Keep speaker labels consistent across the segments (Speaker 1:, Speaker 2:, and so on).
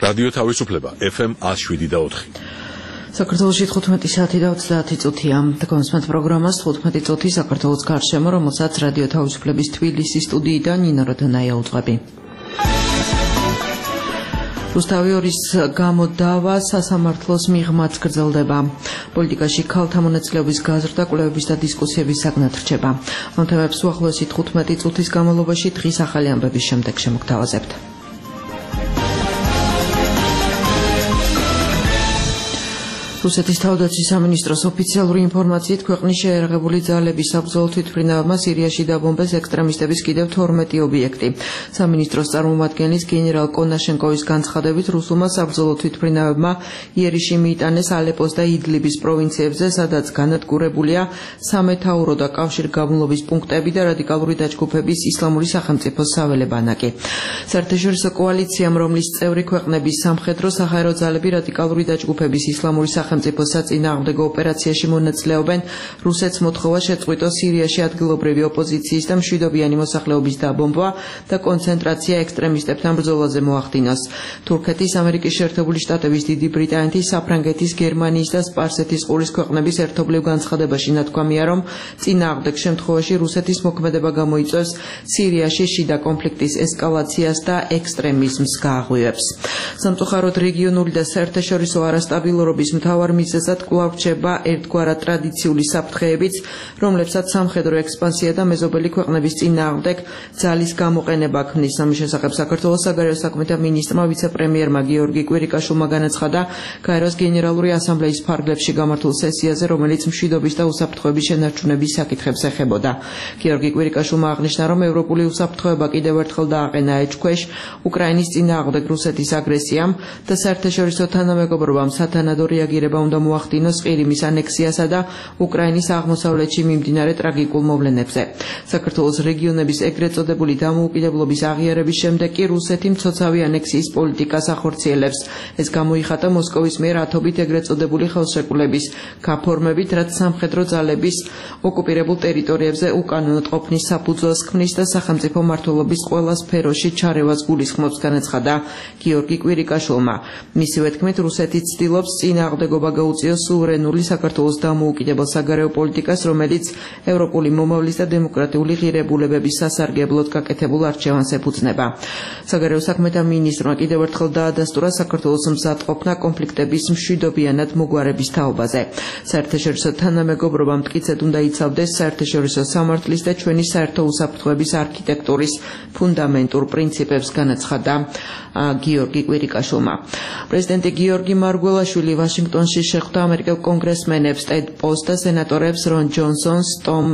Speaker 1: რადიო თავისუფლება FM 107.4.
Speaker 2: საქართველოში 15 საათი და 30 წუთია. თქვენს პროგრამას 15 წუთი საქართველოს გარშემო, რომელსაც რადიო თავისუფლების თბილისის სტუდიიდან ნინო როდონაია უძღვები. რუსთავი ორის გამოდავა სასამართლოს მიღმაც გრძელდება. პოლიტიკაში ქალთა მონაწილეობის გაზრდა, კვლევების და დისკუსიების საგნად რჩება. ამ თემებს უახლოესი 15 წუთის განმავლობაში დღის ახალი ამბების შემდეგ შემოგთავაზებთ. რუსეთის თავდაცვის სამინისტროს ოფიციალური ინფორმაციით ქვეყნის შეიარაღებული ძალების საბრძოლო თვითმფრინავებმა სირიაში დაბომბეს ექსტრემისტების კიდევ 12 ობიექტი. სამინისტროს წარმომადგენლის გენერალ კონაშენკოვის განცხადებით, რუსულმა საბრძოლო თვითმფრინავებმა იერიში მიიტანეს ალეპოს და იდლიბის პროვინციებზე, სადაც განადგურებულია სამეთაურო და კავშირგაბმულობის პუნქტები და რადიკალური დაჯგუფების ისლამური სახელმწიფოს საველე ბანაკი. საერთაშორისო კოალიციამ, რომლის წევრი ქვეყნების სამხედრო საჰაერო ძალები რადიკალური დაჯგუფების ისლამური სახელმწიფოს საწინააღმდეგო ოპერაციაში მონაწილეობენ, რუსეთს მოთხოვა შეწყვიტოს სირიაში ადგილობრივი ოპოზიციის და მშვიდობიანი მოსახლეობის დაბომბვა და კონცენტრაცია ექსტრემისტებთან ბრძოლაზე მოახდინოს. თურქეთის, ამერიკის შეერთებული შტატების, დიდი ბრიტანეთის, საფრანგეთის, გერმანიის და სპარსეთის ყურის ქვეყნების ერთობლივ განცხადებაში ნათქვამია, რომ წინააღმდეგ შემთხვევაში რუსეთის მოქმედება გამოიწვევს სირიაში შიდა კონფლიქტის ესკალაციას და ექსტრემიზმს გააღვივებს. სამწუხაროდ რეგიონული და საერთაშორისო არასტაბილურობის მთავარ მიზეზად კვლავ რჩება ერთგვარად ტრადიციული საფრთხეებიც, რომლებსაც სამხედრო ექსპანსია და მეზობელი ქვეყნების წინააღმდეგ ძალის გამოყენება ქმნის. ამის შესახებ საქართველოს საგარეო საქმეთა მინისტრმა ვიცე-პრემიერმა გიორგი კვირიკაშვილმა განაცხადა გაეროს გენერალური ასამბლეის ფარგლებში გამართულ სესიაზე, რომელიც მშვიდობის და უსაფრთხოების შენარჩუნების საკითხებს ეხებოდა. გიორგი კვირიკაშვილმა აღნიშნა, რომ ევროპული უსაფრთხოება კიდევ ერთხელ დააყენა ეჭქვეშ უკრაინის წინააღმდეგ რუსეთის აგრესიამ და საერთაშორისო თანამეგობრობამ სათანადო რეაგირება უნდა მოახდინოს ყირიმის ანექსიასა და უკრაინის აღმოსავლეთში მიმდინარე ტრაგიკულ მოვლენებზე. საქართველოს რეგიონების ეგრეთ წოდებული დამოუკიდებლობის აღიარების შემდეგ კი რუსეთი მცოცავი ანექსიის პოლიტიკას ახორციელებს. ეს გამოიხატა მოსკოვის მიერ ათობით ეგრეთ წოდებული ხელშეკრულების გაფორმებით, რაც სამხედრო ძალების ოკუპირებულ ტერიტორიებზე უკანონოდ ყოფნის საფუძველს ქმნის და სახელმწიფო მმართველობის ყველა სფეროში ჩარევას გულისხმობს, განაცხადა გიორგი კვირიკაშვილმა. მისივე თქმით, რუსეთი ცდილობს წინააღმდეგობა გაუწიოს სუვერენული საქართველოს დამოუკიდებელ საგარეო პოლიტიკას, რომელიც ევროპული მომავლის და დემოკრატიული ღირებულებების სასარგებლოდ გაკეთებულ არჩევანს ეფუძნება. საგარეო საქმეთა მინისტრმა კიდევ ერთხელ დაადასტურა საქართველოს მზადყოფნა კონფლიქტების მშვიდობიანად მოგვარების თაობაზე. საერთაშორისო თანამეგობრობა მტკიცედ უნდა იცავდეს საერთაშორისო სამართლის და ჩვენი საერთო უსაფრთხოების არქიტექტურის ფუნდამენტურ პრინციპებს, განაცხადა გიორგი კვირიკაშვილმა. პრეზიდენტი გიორგი მარგველაშვილი ვაშინგტონში შეხვდა ამერიკელ კონგრესმენებს ტედ პოს და სენატორებს რონ ჯონსონს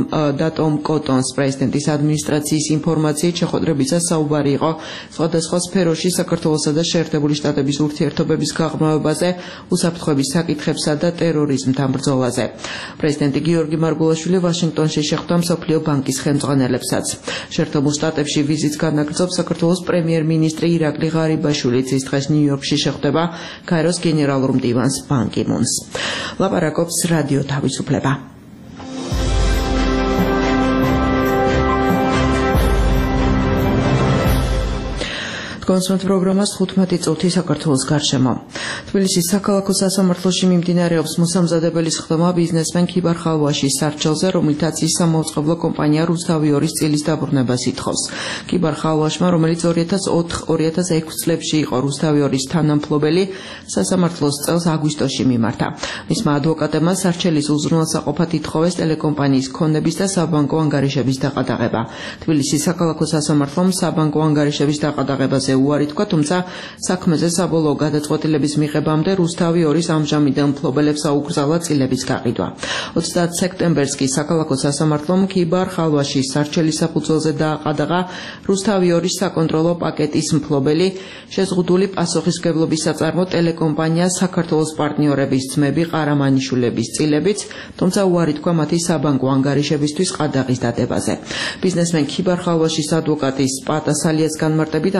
Speaker 2: და ტომ კოტონს. პრეზიდენტის ადმინისტრაციის ინფორმაციით შეხვედრებისას საუბარი იყო სხვადასხვა სფეროში საქართველოსა და შეერთებული შტატების ურთიერთობების გაღრმავებაზე, უსაფრთხოების საკითხებსა და ტერორიზმთან ბრძოლაზე. პრეზიდენტი გიორგი მარგველაშვილი ვაშინგტონში შეხვდა მსოფლიო ბანკის ხელმძღვანელებსაც. შეერთებულ შტატებში ვიზიტს განაგრძობს საქართველოს პრემიერ-მინისტრი ირაკლი ღარიბაშვილიც. ის დღეს ნიუ-იორკში შეხვდება გაეროს გენერალურ მდივანს ბან კი მუნს. ლაპარაკობს რადიო თავისუფლება. კონსულტ პროგრამას 15 წუთი საქართველოს გარშემო. თბილისის საქალაქო სასამართლოში მიმდინარეობს მოსამზადებელი სხდომა ბიზნესმენ ქიბარ ხალვაშის სარჩელზე, რომლითაც ის სამაუწყებლო კომპანია რუსთავი ორის წილის დაბრუნებას ითხოვს. ქიბარ ხალვაშმა, რომელიც 2004-2006 წლებში იყო რუსთავი ორის თანამფლობელი, სასამართლოს წელს აგვისტოში მიმართა. მისმა ადვოკატებმა სარჩელის უზრუნველსაყოფად ითხოვეს ტელეკომპანიის ქონების და საბანკო ანგარიშების დაყადაღება. თბილისის საქალაქო სასამართლომ საბანკო ანგარიშების დაყადაღებაზე უარი თქვა, თუმცა საქმეზე საბოლოო გადაწყვეტილების მიღებამდე რუსთავი ორის ამჟამინდელ მფლობელებს აუკრძალა წილების გაყიდვა. 30 სექტემბერს კი საქალაქო სასამართლომ ქიბარ ხალვაშის სარჩელის საფუძველზე დააყადაღა რუსთავი ორის საკონტროლო პაკეტის მფლობელი შეზღუდული პასუხისმგებლობის საწარმო ტელეკომპანია საქართველოს პარტნიორების ძმები ყარამანიშვილების წილებიც, თუმცა უარი თქვა მათი საბანკო ანგარიშებისთვის ყადაღის დადებაზე. ბიზნესმენ ქიბარ ხალვაშის ადვოკატის პატა სალიას განმარტებით ახალი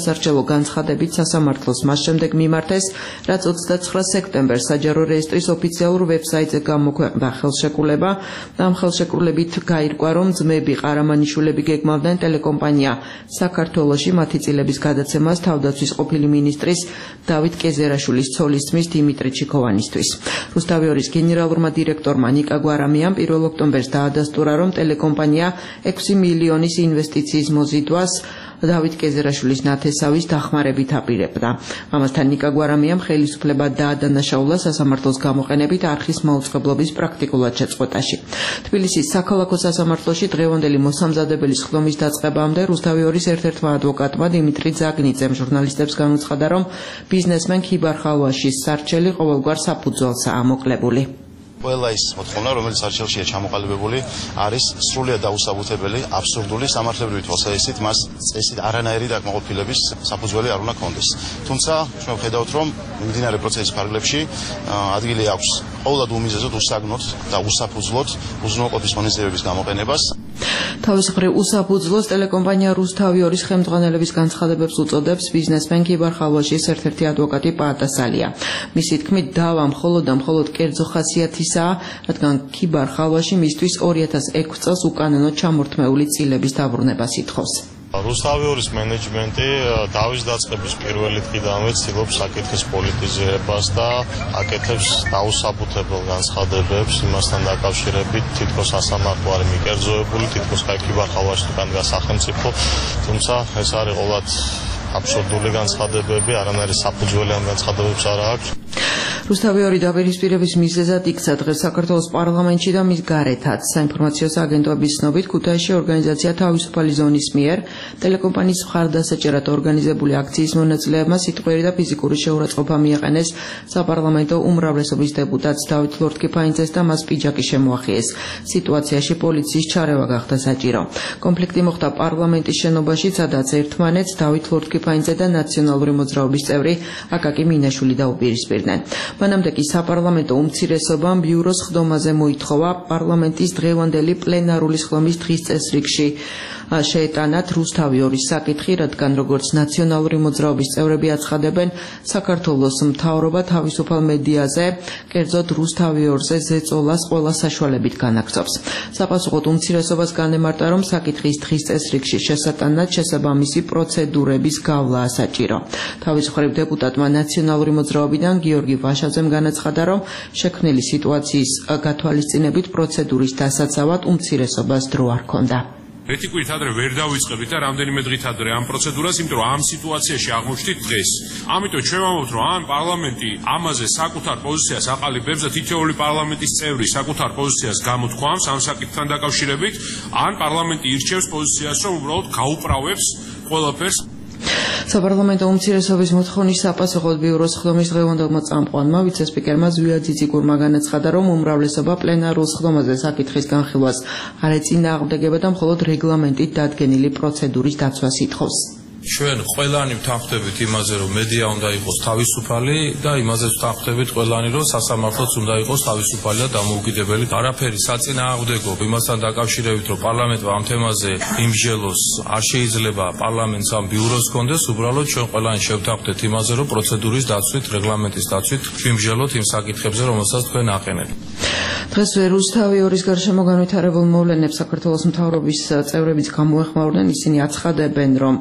Speaker 2: სასარჩელო განცხადებით სასამართლოს მას შემდეგ მიმართეს, რაც 29 სექტემბერს საჯარო რეესტრის ოფიციალურ ვებსაიტზე გამოქვეყნდა ხელშეკრულება. ამ ხელშეკრულებით გაირკვა, რომ ძმები ყარამანიშვილები გეგმავდნენ ტელეკომპანია საქართველოში მათი წილების გადაცემას თავდაცვის ყოფილი მინისტრის დავით კეზერაშვილის ცოლისძმის დიმიტრი ჩიქოვანისთვის. რუსთავი 2-ის გენერალურმა დირექტორმა ნიკა გვარამიამ 1 ოქტომბერს დაადასტურა, რომ ტელეკომპანია 6 მილიონის ინვესტიციის მოზიდვას დავით კეზერაშვილის ნათესავის დახმარებით აპირებდა. ამასთან ნიკა გვარამიამ ხელისუფლება დაადანაშაულა სასამართლოს გამოყენებით არხის მაუწყებლობის პრაქტიკულად შეწყვეტაში. თბილისის საქალაქო სასამართლოში დღევანდელი მოსამზადებელი სხდომის დაწყებამდე რუსთავი 2-ის ერთ-ერთმა ადვოკატმა დიმიტრი ძაგნიძემ ჟურნალისტებს განუცხადა, რომ ბიზნესმენ ქიბარ ხალვაშის სარჩელი ყოველგვარ საფუძველსაა მოკლებული.
Speaker 3: ყველა ის მოთხოვნა, რომელიც არჩეულშია ჩამოყალიბებული, არის სრულიად დაუსაბუთებელი, აბსურდული, სამართლებრივი თვალსაზრისით მას წესით არანაირი დაკმაყოფილების საფუძველი არ უნდა კონდეს. თუმცა, ჩვენ ვხედავთ, რომ მიმდინარე პროცესის ფარგლებში ადგილი აქვს ყოველად უმიზეზოდ უსაგნოთ და უსაფუძვლოდ უზრუნველყოფის ღონისძიებების გამოყენებას.
Speaker 2: თავის მხრივ უსაფუძვლოს ტელეკომპანია რუსთავი 2-ის ხელმძღვანელების განცხადებებს უწოდებს ბიზნესმენ ქიბარ ხალვაშის ერთ-ერთი ადვოკატი პაატასალია. მისი თქმით, დავა მხოლოდ კერძო ხასიათისაა, რადგან ქიბარ ხალვაში მისთვის 2006 წელს უკანონოდ ჩამორთმეული წილების დაბრუნებას ითხოვს.
Speaker 4: რუსთავი 2-ის მენეჯმენტი დავის დაწყების პირველი დღიდანვე ცდილობს საკითხის პოლიტიზირებას და აკეთებს დაუსაბუთებელ განცხადებებს იმასთან დაკავშირებით, თითქოს სასამართლო არის მიკერძოებული, თითქოს ქიბარ ხალვაში დგანდა სახელმწიფო, თუმცა ეს არის ყოველად აბსურდული განცხადებები, არანაირი საფუძველი ამ განცხადებებს არ აქვს.
Speaker 2: რუსთავი 2 დაპირისპირების მიზეზად იქცა დღეს საქართველოს პარლამენტში და მის გარეთაც. საინფორმაციო აგენტოების ცნობით, ქუთაისში ორგანიზაცია თავისუფალი ზონის მიერ ტელეკომპანიის მხარდასაჭერად ორგანიზებული აქციის მონაწილეებმა სიტყვიერი და ფიზიკური შეურაცხყოფა მიაყენეს საპარლამენტო უმრავლესობის დეპუტატს დავით ლორთქიფანიძეს და მას პიჯაკი შემოახიეს. სიტუაციაში პოლიციის ჩარევა გახდა საჭირო. კონფლიქტი მოხდა პარლამენტის შენობაში, სადაც ერთმანეთს დავით ლორთქიფანიძე და ნაციონალური მოძრაობის წევრი აკაკი მინაშვილი დაუპირისპირდნენ. მანამდე კი საპარლამენტო უმცირესობამ ბიუროს სხდომაზე მოითხოვა პარლამენტის დღევანდელი პლენარული სხდომის დღის წესრიგში შეეტანათ რუსთავი 2-ის საკითხი, რადგან როგორც ნაციონალური მოძრაობის წევრები აცხადებენ, საქართველოს მთავრობა თავისუფალ მედიაზე, კერძოდ რუსთავი 2-ზე ზეწოლას ყველა საშუალებით განაგრძობს. საპასუხოდ უმცირესობას განემარტა, რომ საკითხის დღის წესრიგში შესატანად შესაბამისი პროცედურების გავლაა საჭირო. თავის მხრივ დეპუტატმა ნაციონალური მოძრაობიდან გიორგი ვაშაძემ განაცხადა, რომ შექმნილი სიტუაციის გათვალისწინებით პროცედურის დასაცავად უმცირესობას დრო არ ჰქონდა.
Speaker 5: ეთიკურით ადრე ვერ დავიწყებით და რამდენიმე დღით ადრე ამ პროცედურას, იმიტომ რომ ამ სიტუაციაში აღმოჩნდით დღეს. ამიტომ ჩვენ ვამბობთ, რომ ან პარლამენტი ამაზე საკუთარ პოზიციას აყალიბებს და თითოეული პარლამენტის წევრი საკუთარ პოზიციას გამოთქვამს ამ საკითხთან დაკავშირებით, ან პარლამენტი ირჩევს პოზიციას, რომ უბრალოდ გაუправებს ყველაფერს.
Speaker 2: საპარლამენტო უმცირესობის მოთხოვნის საპასუხოდ ბიუროს სხდომის დღევანდელმა წამყვანმა ვიცე-სპიკერმა ზვია ძიციგურმა განაცხადა, რომ უმრავლესობა პლენარულ სხდომაზე საკითხის განხილვას არ ეწინააღმდეგება და მხოლოდ რეგლამენტით დადგენილი პროცედურის დაცვას ითხოვს.
Speaker 6: ჩვენ ყველანი ვთანხმდებით იმაზე, რომ მედია უნდა იყოს თავისუფალი და იმაზე ვთანხმდებით ყველანი, რომ სასამართლოც უნდა იყოს თავისუფალი და დამოუკიდებელი. არაფერი საწინააღმდეგო იმასთან დაკავშირებით, რომ პარლამენტმა ამ თემაზე იმსჯელოს, არ შეიძლება პარლამენტს ამ ბიუროს ჰქონდეს, უბრალოდ ჩვენ ყველანი შევთანხმდეთ იმაზე, რომ პროცედურის დაცვით, რეგლამენტის დაცვით ვიმსჯელოთ იმ საკითხებზე, რომელსაც თქვენ აყენებთ.
Speaker 2: დღესვე რუსთავი 2-ის გარშემო განვითარებულ მოვლენებს საქართველოს მთავრობის წევრებიც გამოეხმაურნენ. ისინი აცხადებენ, რომ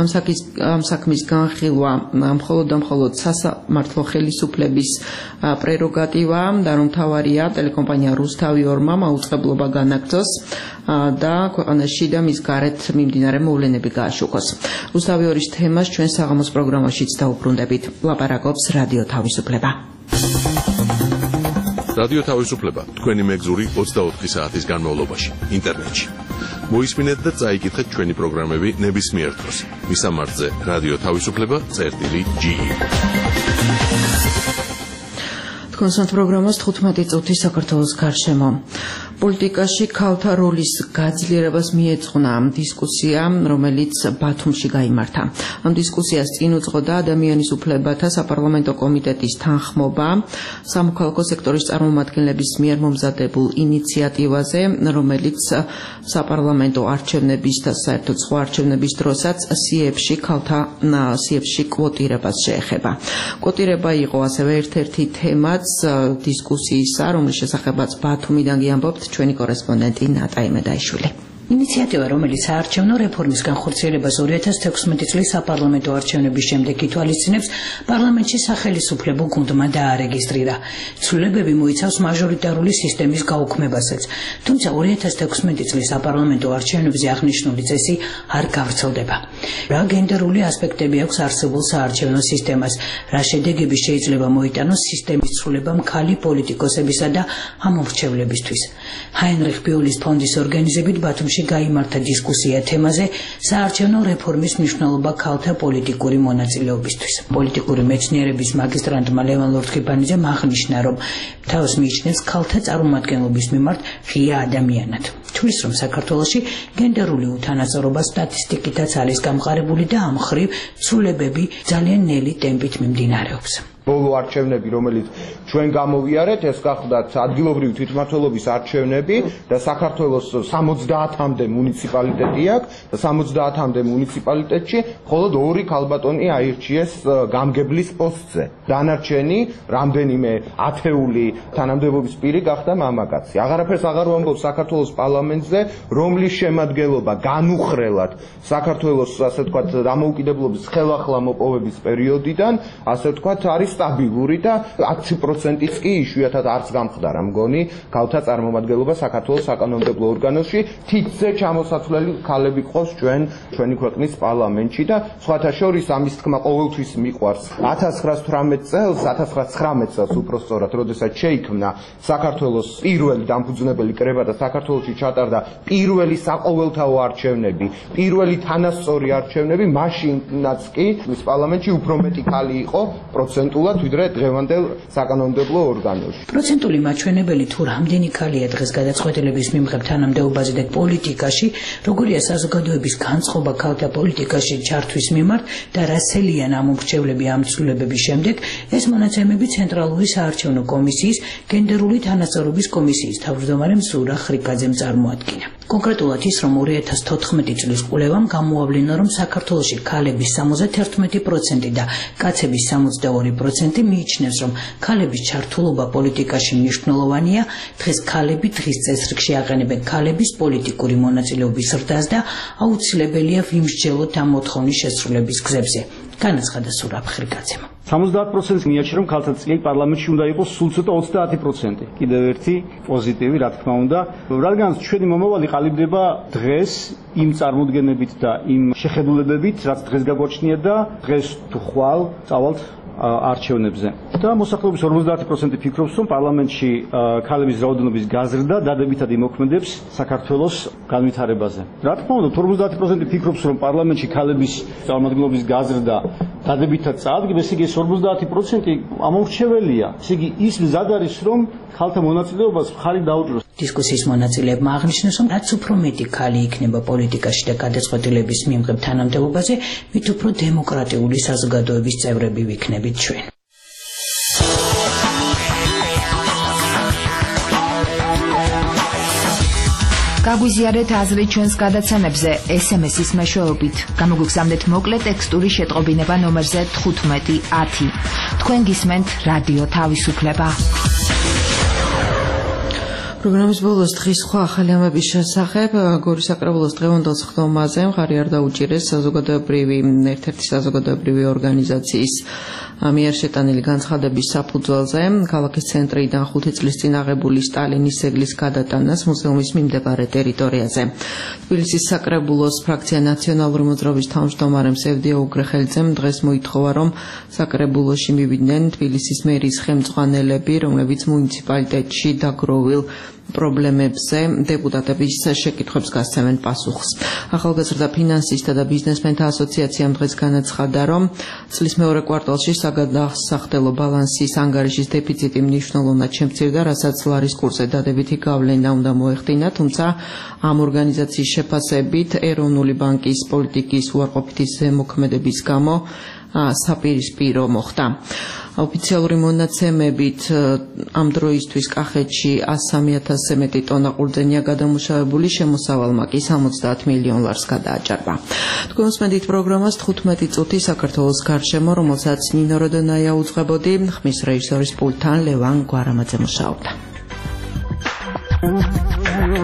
Speaker 2: ამ საქმის განხილვა მხოლოდ სასამართლო ხელისუფლების პრეროგატივაა და რომ მთავარია ტელეკომპანია რუსთავი 2-მა მაუწყებლობა განაგრძოს და ქვეყანაში და მის გარეთ მიმდინარე მოვლენები გააშუქოს. რუსთავი 2-ის თემას ჩვენ საღამოს პროგრამაშიც დაუბრუნდებით. ლაპარაკობს რადიო თავისუფლება.
Speaker 1: რადიო თავისუფლება თქვენი მეგზური 24 საათის განმავლობაში ინტერნეტში. მოისმინეთ და წაიკითხეთ ჩვენი პროგრამები ნებისმიერ დროს. მისამართზე რადიო თავისუფლება.ge. თქვენს პროგრამას 15 წუთი საქართველოს გარშემო.
Speaker 2: პოლიტიკაში ქალთა როლის გაძლიერებას მიეძღვნა დისკუსია, რომელიც ბათუმში გაიმართა. ამ დისკუსიას წინ უძღოდა ადამიანის უფლებათა საპარლამენტო კომიტეტის თანხმობა სამოქალაქო სექტორის წარმომადგენლების მიერ მომზადებულ ინიციატივაზე, რომელიც საპარლამენტო არჩევნების და საერთოდ სხვა არჩევნების დროსაც სიებში კვოტირებას შეეხება. კვოტირება იყო ასევე ერთ-ერთი თემაც დისკუსიისა, რომლის შესახებაც ბათუმიდან გიამბობთ ჩვენი კორესპონდენტი ნატა იმედაიშვილი.
Speaker 7: ინიციატივა, რომელიც საარჩევნო რეფორმის განხორციელებას 2016 წლის საპარლამენტო არჩევნების შემდეგ ითვალისწინებს, პარლამენტში სახელისუფლებო გუნდმა დაარეგისტრირა. ცვლილებები მოიცავს მაჟორიტარული სისტემის გაუქმებასაც, თუმცა 2016 წლის საპარლამენტო არჩევნებზე აღნიშნული წესი არ გავრცელდება. რა გენდერული ასპექტები აქვს არსებულ საარჩევნო სისტემას, რა შედეგები შეიძლება მოიტანოს სისტემის ცვლილება მხარი პოლიტიკოსებისა და ამორჩევლებისთვის. ჰაინრიხ ბიულის ფონდის ორგანიზებით ბათუმში გაიმართა დისკუსია თემაზე საარჩევნო რეფორმის მნიშვნელობა ქალთა პოლიტიკური მონაწილეობისთვის. პოლიტიკური მეცნიერების მაგისტრანტმა ლევან ლორთქიფანიძემ აღნიშნა, რომ თავს მიიჩნევს ქალთა წარმომადგენლობის მიმართ ღია ადამიანად. თვლის, რომ საქართველოში გენდერული უთანასწორობა სტატისტიკითაც არის გამყარებული და ამ მხრივ ცვლილებები ძალიან ნელი ტემპით მიმდინარეობს.
Speaker 8: ბოლო არჩევნები, რომელიც ჩვენ გამოვიარეთ, ეს გახლდათ ადგილობრივი თვითმმართველობის არჩევნები და საქართველოს 70-მდე მუნიციპალიტეტი აქვს და 70-მდე მუნიციპალიტეტში მხოლოდ 2 ქალბატონი აირჩიეს გამგებლის პოსტზე. დანარჩენი რამდენიმე ათეული თანამდებობის პირი გახდა მამაკაცი. აღარაფერს აღარ ვამბობ საქართველოს პარლამენტზე, რომლის შემადგენლობა განუხრელად საქართველოს, ასე ვთქვათ, დამოუკიდებლობის ხელახლა მოპოვების პერიოდიდან, ასე ვთქვათ, არის სტაბილური და 10%-იც კი იშვიათად არც გამხდარა მგონი ქალთა წარმომადგენლობა საქართველოს საკანონმდებლო ორგანოში. თითზე ჩამოსაცვლელი ქალები ყავს ჩვენი ქვეყნის პარლამენტში და სხვათა შორის ამის თქმა ყოველთვის მიყვარს. 1919 წელს უпростоრად, როდესაც შეიქმნა საქართველოს პირველი დამფუძნებელი კრება და საქართველოში ჩატარდა პირველი საყოველთაო არჩევნები, პირველი თანასწორი არჩევნები, მაშინაც კი პარლამენტში უფრო მეტი ქალი იყო პროცენტულად ვიდრე დღევანდელ საკანონმდებლო ორგანოში.
Speaker 7: პროცენტული მაჩვენებელი თუ რამდენი ქალია დღეს გადაწყვეტილების მიმღებ თანამდებობაზე და პოლიტიკაში, როგორია საზოგადოების განწყობა ქალთა პოლიტიკაში ჩართვის მიმართ და რა სელიან ამ მრჩევლები ამ ცვლილებების შემდეგ, ეს მონაცემები ცენტრალური საარჩევნო კომისიის გენდერული თანასწორობის კომისიის თავმჯდომარე მსურა ხრიკაძემ წარმოადგინა. კონკრეტულად ის, რომ 2014 წლის კვლევამ გამოავლინა, რომ საქართველოში ქალების 71% და კაცების 62% მიიჩნევს, რომ ქალების ჩართულობა პოლიტიკაში მნიშვნელოვანია. დღეს ქალები დღის წესრიგში აყენებენ ქალების პოლიტიკური მონაწილეობის ზრდას და აუცილებელია ვიმსჯელოთ ამ მოთხოვნის შესრულების გზებზე. განაცხადა სურა ხრიკაძემ.
Speaker 9: 70% მიაჩნია, რომ ქალთა წილი პარლამენტში უნდა იყოს სულ ცოტა 30%. კიდევ ერთი პოზიტივი, რა თქმა უნდა, რადგან ჩვენი მომავალი ყალიბდება დღეს იმ წარმოდგენებით და იმ შეხედულებებით, რაც დღეს გაგვაჩნია და დღეს თუ ხვალ წავალთ არჩევნებზე. და მოსახლეობის 50% ფიქრობს, რომ პარლამენტში ქალების რაოდენობის გაზრდა დადებითად იმოქმედებს საქართველოს განვითარებაზე. რა თქმა უნდა, 50% ფიქრობს, რომ პარლამენტში ქალების წარმომადგენლობის გაზრდა დადებითად წაადგება, ესე იგი 50% ამორჩეველია. ესე იგი ის მზად არის, რომ ქალთა მონაწილეობას მხარი დაუჭროს.
Speaker 7: დისკუსიის მონაწილეებმა აღნიშნეს, რომ რაც უფრო მეტი ქალი იქნება პოლიტიკაში და გადაწყვეტილების მიმღებ თანამდებობაზე, მით უფრო დემოკრატიული საზოგადოების წევრები ვიქნებით ჩვენ.
Speaker 10: გაგვიზიარეთ აზრი ჩვენს გადაცემებზე SMS-ის მეშვეობით. გამოგვიგზავნეთ მოკლე ტექსტური შეტყობინება ნომერზე 1510. თქვენ გისმენთ რადიო თავისუფლება.
Speaker 2: პროგრამის ბოლოს დღის სხვა ახალი ამების შესახებ გორის საკრებულოს დღევანდელ სხდომაზე მხარი არ დაუჭირეს ერთ-ერთი საზოგადოებრივი ორგანიზაციის მიერ შეტანილი განცხადების საფუძველზე ქალაქის ცენტრიდან 5 წლის წინ აღებული სტალინის ძეგლის გადატანას მუზეუმის მიმდებარე ტერიტორიაზე. თბილისის საკრებულოს ფრაქცია ნაციონალური მოძრაობის თავმჯდომარემ სევდია უგრეხელიძემ დღეს მოითხოვა, რომ საკრებულოში მივიდნენ თბილისის მერის ხელმძღვანელები, რომლებიც მუნიციპალიტეტში დაგროვილ პრობლემებზე დეპუტატების შეკითხვებს გასცემენ პასუხს. ახალგაზრდა ფინანსისტთა და ბიზნესმენთა ასოციაციამ დღეს განაცხადა, რომ წლის მეორე კვარტალში საგადასახდელო ბალანსის ანგარიშის დეფიციტი მნიშვნელოვნად შემცირდა, რასაც ლარის კურსზე დადებითი გავლენა უნდა მოეხდინა, თუმცა ამ ორგანიზაციის შეფასებით ეროვნული ბანკის პოლიტიკის უარყოფითი ზემოქმედების გამო საპირისპირო მოხდა. ოფიციალური მონაცემებით ამ დროისთვის კახეთში 103,000-ზე მეტი ტონა ყურძენია გადამუშავებული, შემოსავალმა კი 70 მილიონ ლარს გადააჭარბა. თქვენ უსმენთ პროგრამას 15 წუთი საქართველოს გარშემო, რომელსაც ნინო როდონაია უძღვებოდი, ხმის რეჟისორის პულტთან ლევან გვარამაძე მუშაობდა.